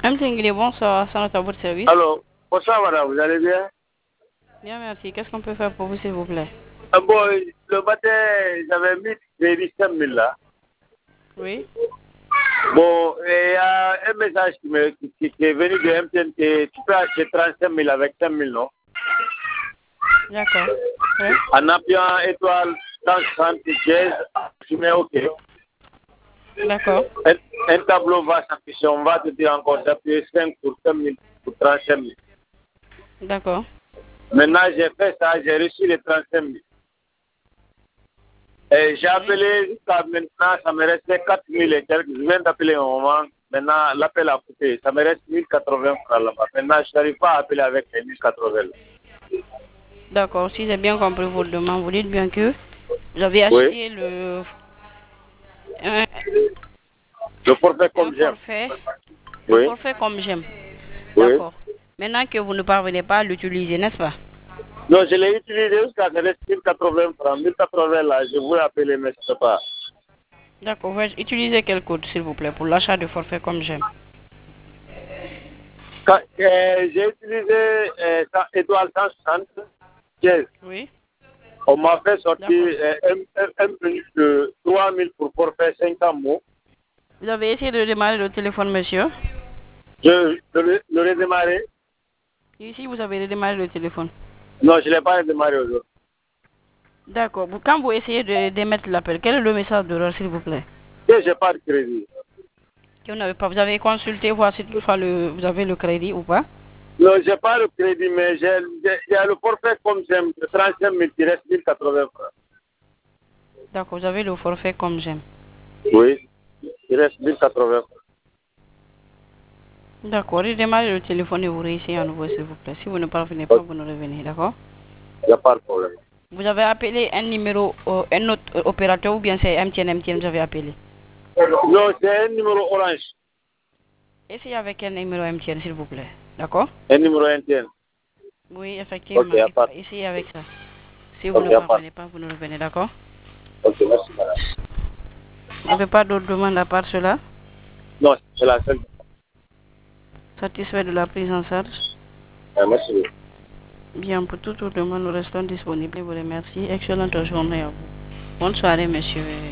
MTN, bonsoir, c'est notre votre service. Alors, bonsoir madame, vous allez bien? Bien, merci. Qu'est-ce qu'on peut faire pour vous, s'il vous plaît? Bon, le matin, j'avais mis des 5 000 là. Oui. Bon, il y a un message qui est venu de MTN que tu peux acheter 35 000 avec 5 000, non? D'accord. Oui. En appuyant étoile 130 dièse, tu mets OK. D'accord. Un tableau va s'afficher, on va te dire encore d'appuyer 5 pour 5 000, pour 35 000. D'accord. Maintenant, j'ai fait ça, j'ai reçu les 35 000. J'ai appelé jusqu'à maintenant, ça me restait 4 000 et quelques. Je viens d'appeler un moment. Maintenant, l'appel a coupé. Ça me reste 1080 francs là-bas. Maintenant, je n'arrive pas à appeler avec les 1080. D'accord. Si j'ai bien compris votre demande, vous dites bien que vous avez Oui. acheté un, Le forfait un comme j'aime. forfait, le Oui. forfait comme j'aime. Oui. D'accord. Maintenant que vous ne parvenez pas à l'utiliser, n'est-ce pas? Non, je l'ai utilisé jusqu'à ce reste 1080 francs. 1080 là, je voulais appeler, mais je ne sais pas. D'accord. Utilisez quel code, s'il vous plaît, pour l'achat de forfait comme j'aime? J'ai utilisé étoile 160 dièse. Oui. On m'a fait sortir D'accord. un minute de 3 000 pour forfait 500 mots. Vous avez essayé de démarrer le téléphone, monsieur? Je le redémarrer. Ici, vous avez redémarré le téléphone. Non, je ne l'ai pas redémarré aujourd'hui. D'accord. Quand vous essayez de démettre l'appel, quel est le message d'erreur, s'il vous plaît? Je n'ai pas de crédit. Que vous n'avez pas. Vous avez consulté, voir si toutefois vous avez le crédit ou pas? Non, je n'ai pas le crédit, mais j'ai le forfait comme j'aime, de 35 000 qui reste 1080 francs. D'accord, vous avez le forfait comme j'aime. Oui, il reste 1080 francs. D'accord, redémarrez le téléphone et vous réessayez à nouveau, s'il vous plaît. Si vous ne parvenez pas, vous nous revenez, d'accord? Il n'y a pas de problème. Vous avez appelé un numéro, un autre opérateur ou bien c'est MTN, vous avez appelé? Non, c'est un numéro orange. Essayez avec un numéro MTN, s'il vous plaît. D'accord? Un numéro interne. Oui, Ok, il effectivement. n'y a pas de Essayez avec ça. Si vous Ok, ne il n'y a pas de parvenez pas, vous nous revenez, d'accord? Ok, merci madame. Vous n'avez pas d'autres demandes à part cela? Non, c'est la seule. Satisfait de la prise en charge? Merci beaucoup. Bien, pour toute demande, nous restons disponibles. Je vous remercie. Excellente journée à vous. Bonne soirée, monsieur.